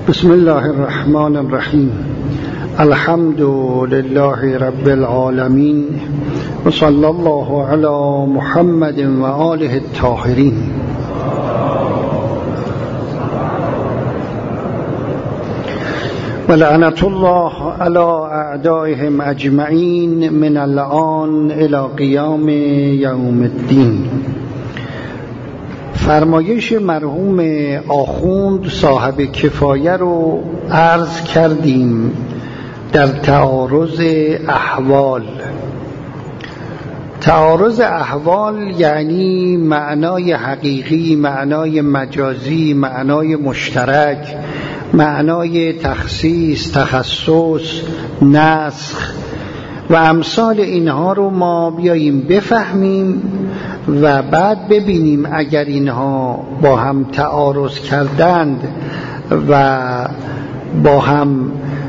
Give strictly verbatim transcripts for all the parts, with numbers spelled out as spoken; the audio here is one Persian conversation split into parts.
بسم الله الرحمن الرحیم. الحمد لله رب العالمین و صلی الله علی محمد و آله الطاهرین. و لعنت الله علی اعدائهم اجمعین من الآن الی قیام یوم الدین. فرمایش مرحوم آخوند صاحب کفایه رو عرض کردیم در تعارض احوال. تعارض احوال یعنی معنای حقیقی، معنای مجازی، معنای مشترک، معنای تخصیص، تخصص، نسخ و امثال اینها رو ما بیاییم بفهمیم و بعد ببینیم اگر اینها با هم تعارض کردند و با هم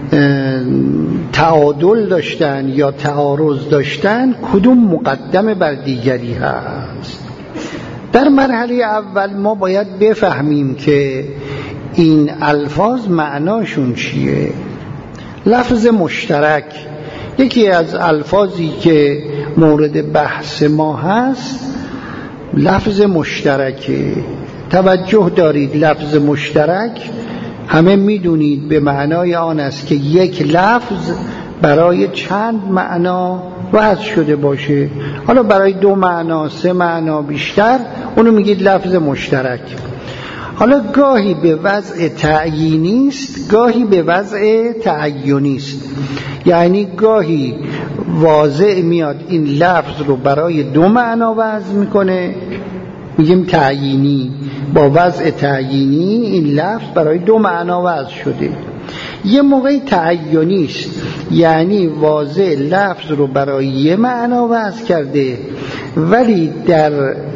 تعادل داشتن یا تعارض داشتن، کدوم مقدم بر دیگری هست. در مرحله اول ما باید بفهمیم که این الفاظ معناشون چیه. لفظ مشترک یکی از الفاظی که مورد بحث ما هست لفظ مشترکه. توجه دارید، لفظ مشترک همه میدونید به معنای آن است که یک لفظ برای چند معنا وضع شده باشه. حالا برای دو معنا، سه معنا بیشتر، اونو میگید لفظ مشترک. حالا گاهی به وضع تعیینی است، گاهی به وضع تعیینی است. یعنی گاهی واضح میاد این لفظ رو برای دو معنا وضع میکنه، میگیم تعیینی، با وضع تعیینی این لفظ برای دو معنا وضع شده. یه موقع تعیینی است، یعنی واضح لفظ رو برای یه معنا وضع کرده ولی در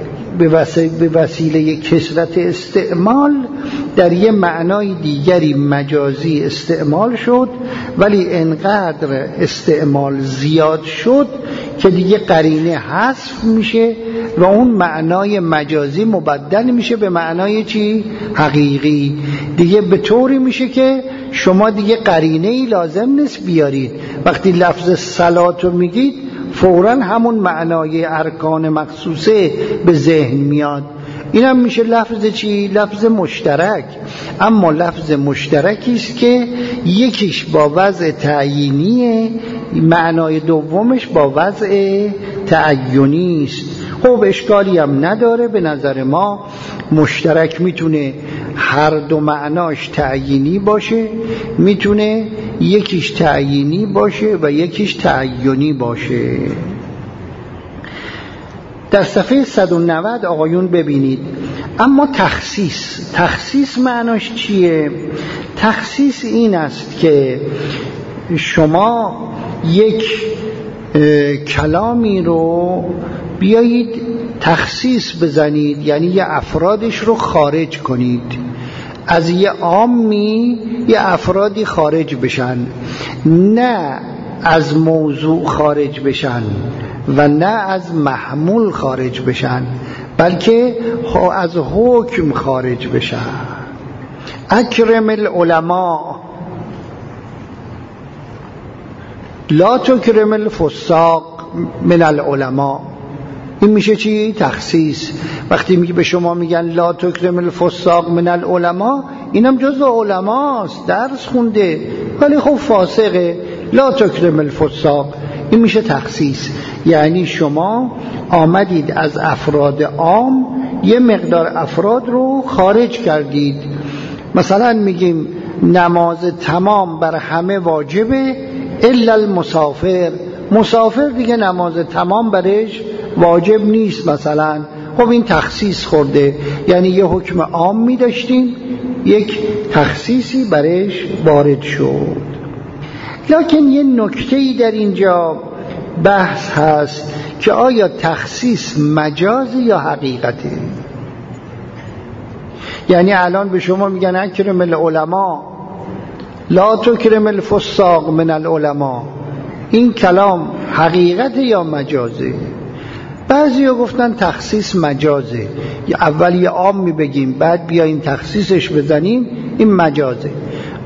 به وسیله کثرت استعمال در یه معنای دیگری مجازی استعمال شد، ولی انقدر استعمال زیاد شد که دیگه قرینه حذف میشه و اون معنای مجازی مبدل میشه به معنای چی؟ حقیقی. دیگه به طوری میشه که شما دیگه قرینه ای لازم نیست بیارید. وقتی لفظ صلات رو میگید فوراً همون معنای ارکان مخصوصه به ذهن میاد. این هم میشه لفظ چی؟ لفظ مشترک. اما لفظ مشترکی است که یکیش با وضع تعیینیه، معنای دومش با وضع تعیینی است. خب اشکالی هم نداره. به نظر ما مشترک میتونه هر دو معناش تعیینی باشه، میتونه یکیش تعیینی باشه و یکیش تعیینی باشه. در صفحه صد و نود آقایون ببینید. اما تخصیص، تخصیص معناش چیه؟ تخصیص این است که شما یک کلامی رو بیایید تخصیص بزنید، یعنی یه افرادش رو خارج کنید. از یه عامی یه افرادی خارج بشن، نه از موضوع خارج بشن و نه از محمول خارج بشن، بلکه از حکم خارج بشن. اکرم العلماء لا تکرم الفساق من العلماء. این میشه چی؟ تخصیص. وقتی میگه به شما میگن لا تکرم الفساق من العلماء، اینم جزء علماست، درس خونده ولی خب فاسقه. لا تکرم الفساق، این میشه تخصیص. یعنی شما آمدید از افراد عام یه مقدار افراد رو خارج کردید. مثلا میگیم نماز تمام بر همه واجبه الا المسافر. مسافر دیگه نماز تمام برش واجب نیست مثلا. خب این تخصیص خورده، یعنی یه حکم عام می داشتیم، یک تخصیصی برش وارد شد. لکن یه نکته‌ای در اینجا بحث هست که آیا تخصیص مجازی یا حقیقته؟ یعنی الان به شما میگن اکرم العلماء لا تکرم الفساق من العلماء، این کلام حقیقت یا مجازه؟ بعضی ها گفتن تخصیص مجازه، اول یه عام می بگیم بعد بیاییم تخصیصش بزنیم، این مجازه.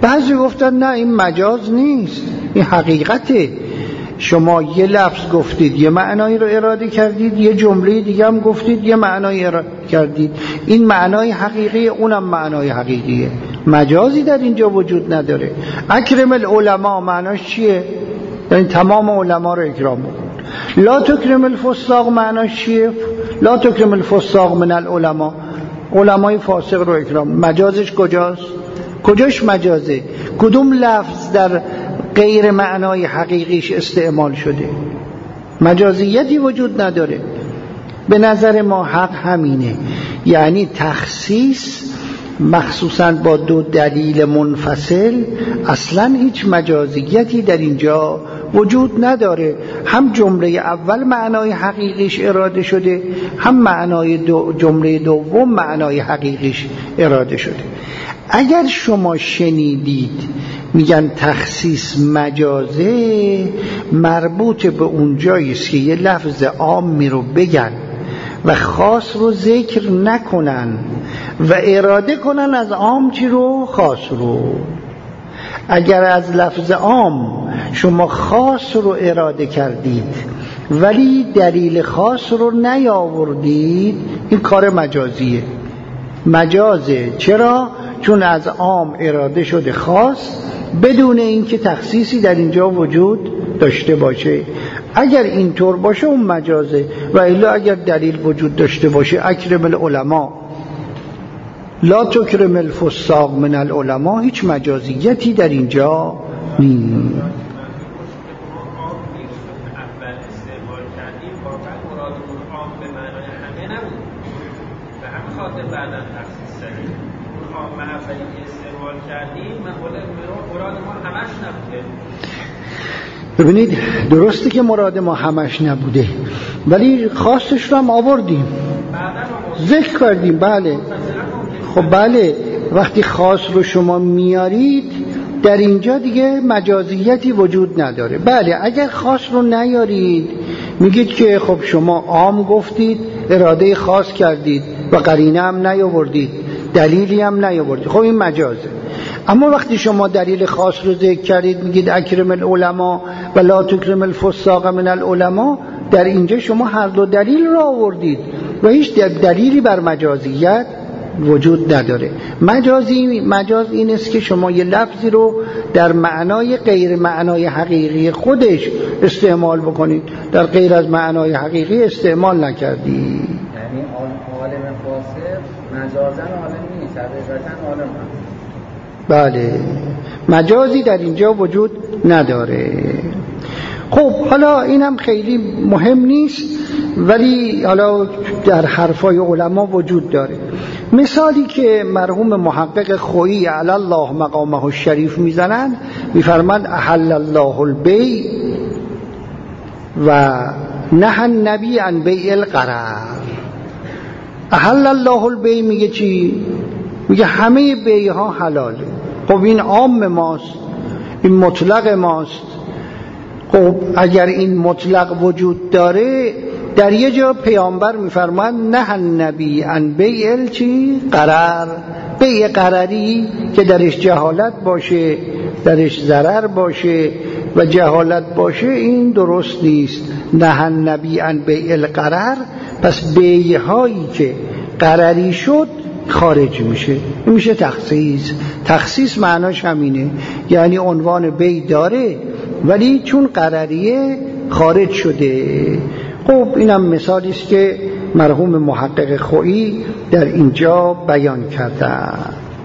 بعضی گفتن نه این مجاز نیست، این حقیقته. شما یه لفظ گفتید یه معنایی رو اراده کردید، یه جمله دیگه هم گفتید یه معنایی اراده کردید، این معنای حقیقی، اونم معنای حقیقیه، مجازی در اینجا وجود نداره. اکرم العلماء معناش چیه؟ یعنی تمام علما رو اکرام بکن. لا تکرم الفساق معناش چیه؟ لا تکرم الفساق من العلماء، علمای فاسق رو اکرام. مجازش کجاست؟ کجاش مجازه؟ کدوم لفظ در غیر معنای حقیقیش استعمال شده؟ مجازیتی وجود نداره. به نظر ما حق همینه، یعنی تخصیص مخصوصاً با دو دلیل منفصل اصلاً هیچ مجازیتی در اینجا وجود نداره. هم جمله اول معنای حقیقیش اراده شده، هم معنای دو جمله دوم معنای حقیقیش اراده شده. اگر شما شنیدید میگن تخصیص مجازه، مربوط به اون جاییست که یه لفظ عامی رو بگن و خاص رو ذکر نکنن و اراده کنن از عام چی رو؟ خاص رو. اگر از لفظ عام شما خاص رو اراده کردید ولی دلیل خاص رو نیاوردید، این کار مجازیه. مجازه. چرا؟ چون از عام اراده شده خاص بدون اینکه تخصیصی در اینجا وجود داشته باشه. اگر اینطور باشه اون مجازه، و الا اگر دلیل وجود داشته باشه اکرم العلماء لا تکرم الفساق من العلماء، هیچ مجازیتی در اینجا نیست. ببینید درسته که مراد ما همش نبوده، ولی خاصش رو هم آوردیم، ذکر کردیم. بله خب بله، وقتی خاص رو شما میارید در اینجا دیگه مجازیتی وجود نداره. بله اگر خاص رو نیارید میگید که خب شما عام گفتید، اراده خاص کردید و قرینه هم نیاوردید، دلیلی هم نیاوردید، خب این مجازه. اما وقتی شما دلیل خاص رو ذکر کردید میگید اکرم العلماء و لا تکرم الفساق من العلماء، در اینجا شما هر دو دلیل رو آوردید و هیچ دلیلی بر مجازیت وجود نداره. مجازی مجاز این است که شما یه لفظی رو در معنای غیر معنای حقیقی خودش استعمال بکنید، در غیر از معنای حقیقی استعمال نکردید. یعنی عالم فاسق مجازاً عالم نیست، حقیقتاً عالم هست. بله مجازی در اینجا وجود نداره. خب حالا اینم خیلی مهم نیست، ولی حالا در حرفای علما وجود داره. مثالی که مرحوم محقق خویی علی الله مقامه الشریف میزنن، میفرمند احل الله البیع و نهى النبی عن بیع الغرر. احل الله البیع میگه چی؟ میگه همه بیع ها حلاله. خب این عام ماست، این مطلق ماست. خب اگر این مطلق وجود داره، در یه جا پیامبر میفرماند نه النبی عن بیع چی؟ قرار. بیع قراری که درش جهالت باشه، درش ضرر باشه و جهالت باشه، این درست نیست. نه النبی عن بیع القرار. پس بیع هایی که قراری شد خارج میشه، این میشه تخصیص. تخصیص معناش همینه، یعنی عنوان بیع داره ولی چون قراریه خارج شده. خب اینم مثالی است که مرحوم محقق خویی در اینجا بیان کرده.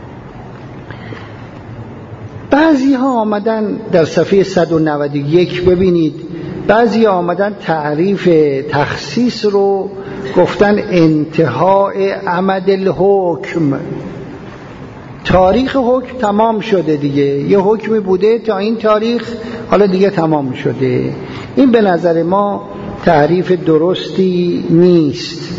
بعضی ها آمدن در صفحه صد و نود و یک ببینید، بعضی ها آمدن تعریف تخصیص رو گفتن انتهای عمد الحکم، تاریخ حکم تمام شده دیگه، یه حکمی بوده تا این تاریخ، حالا دیگه تمام شده. این به نظر ما تعریف درستی نیست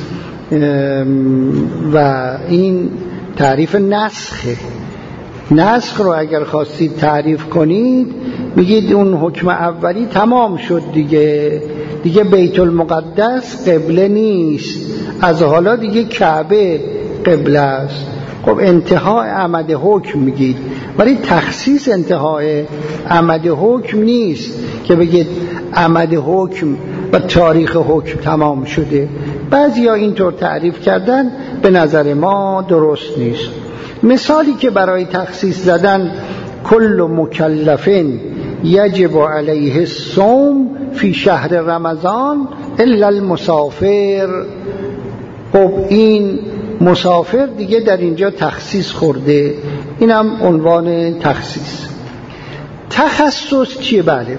و این تعریف نسخه. نسخ رو اگر خواستید تعریف کنید میگید اون حکم اولی تمام شد دیگه، دیگه بیت المقدس قبله نیست، از حالا دیگه کعبه قبله است. خب انتهای عمد حکم میگید، ولی تخصیص انتهای امد حکم نیست که بگید امد حکم و تاریخ حکم تمام شده. بعضیا اینطور تعریف کردن، به نظر ما درست نیست. مثالی که برای تخصیص زدن کل مکلفین یجب علیه الصوم فی شهر رمضان الا المسافر، خب این مسافر دیگه در اینجا تخصیص خورده، اینم عنوان تخصیص. تخصص چیه؟ بله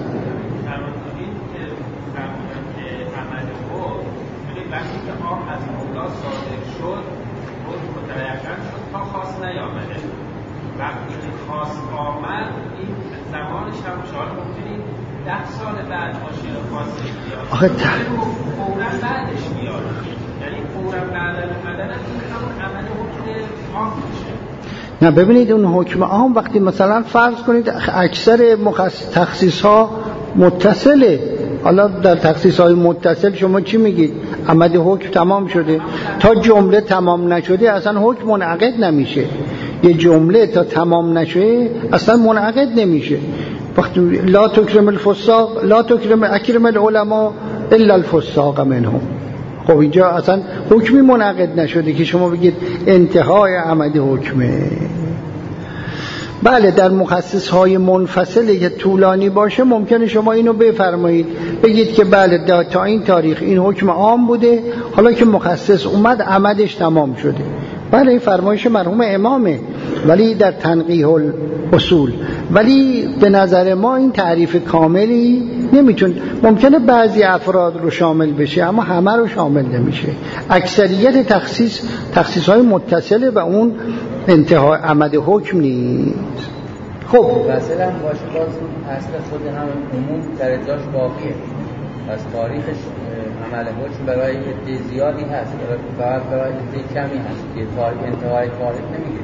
وقتی که خاص آمد این زمانش هم شاید ممکنی ده سال بعد باشه یا خاصش بیاد، آخه فوراً بعدش بیاد، یعنی فوراً بعد از اومدن این همون عمل حکم عام میشه. نه ببینید اون حکم عام وقتی مثلا فرض کنید اکثر تخصیص ها متصله، حالا در تخصیص های متصل شما چی میگید؟ عمد حکم تمام شده، تا جمله تمام نشده اصلا حکم منعقد نمیشه. یه جمله تا تمام نشه اصلا منعقد نمیشه. وقتی لا تکرم الفساق لا تکرم اکرم العلماء الا الفساق منهم، خب اینجا اصلا حکمی منعقد نشده که شما بگید انتهای عمد حکمه. بله در مخصص های منفصلی که طولانی باشه ممکنه شما اینو بفرمایید، بگید که بله تا این تاریخ این حکم عام بوده، حالا که مخصص اومد عمدش تمام شده. بله این فرمایش مرحوم امامه، ولی در تنقیح الاصول، ولی به نظر ما این تعریف کاملی نمیتون، ممکنه بعضی افراد رو شامل بشه اما همه رو شامل نمیشه. اکثریت تخصیص تخصیص های متصله و اون انتهای عمد حکم نیست. خب مثلا باشه باز اصل خود هم عموم در جاش باقیه، از تاریخش عمل حکم برای عده زیادی هست، فقط برای عده کمی هست که تاریخ انتهای تاریخ نمیگه.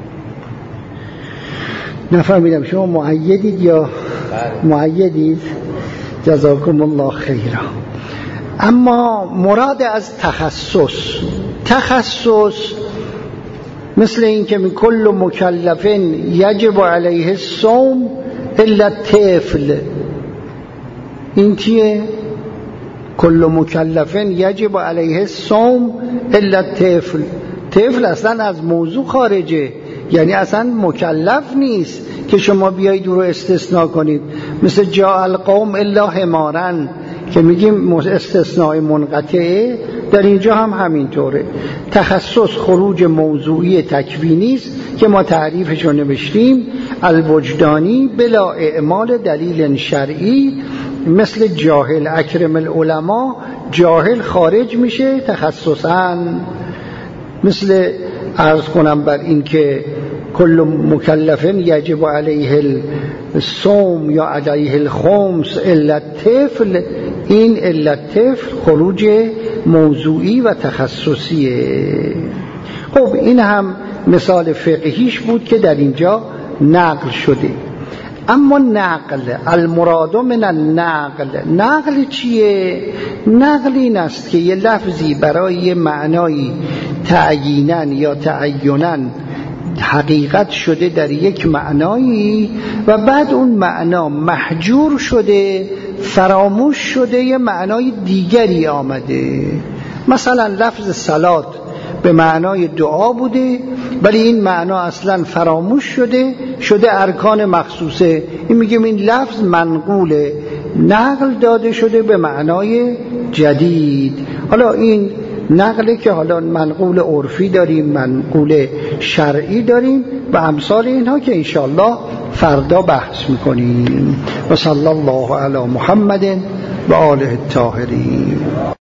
نفهمیدم شما مؤیدید یا مؤیدید؟ جزاکم الله خیرا. اما مراد از تخصص، تخصص مثل این که من کل مکلفین یجب علیه الصوم الا الطفل، این چیه؟ کل مکلفین یجب علیه الصوم الا الطفل، طفل اصلا از موضوع خارجه، یعنی اصلا مکلف نیست که شما بیایید رو استثناء کنید. مثل جاء القوم الا حمارن که میگیم استثناء منقطعه، در اینجا هم همینطوره. تخصص خروج موضوعی تکوینی است که ما تعریفش رو نوشتیم، الوجدانی بلا اعمال دلیل شرعی، مثل جاهل اکرم العلماء، جاهل خارج میشه تخصصاً. مثل عرض کنم بر این که کل مکلفین یجب علیه الصوم یا علیه الخمس الا الطفل، این الا الطفل خروج موضوعی و تخصصیه. خب این هم مثال فقهیش بود که در اینجا نقل شده. اما نقل، المراد من النقل، نقل چیه؟ نقل این است که یه لفظی برای یه معنایی تعییناً یا تعیناً حقیقت شده در یک معنایی و بعد اون معنا محجور شده، فراموش شده، یه معنای دیگری آمده. مثلا لفظ صلات به معنای دعا بوده ولی این معنا اصلا فراموش شده، شده ارکان مخصوصه. این میگیم این لفظ منقوله، نقل داده شده به معنای جدید. حالا این نقله که حالا منقول عرفی داریم، منقول شرعی داریم و امثال اینها که انشاءالله فردا بحث میکنیم. و صلی الله علی محمد و آله الطاهرین.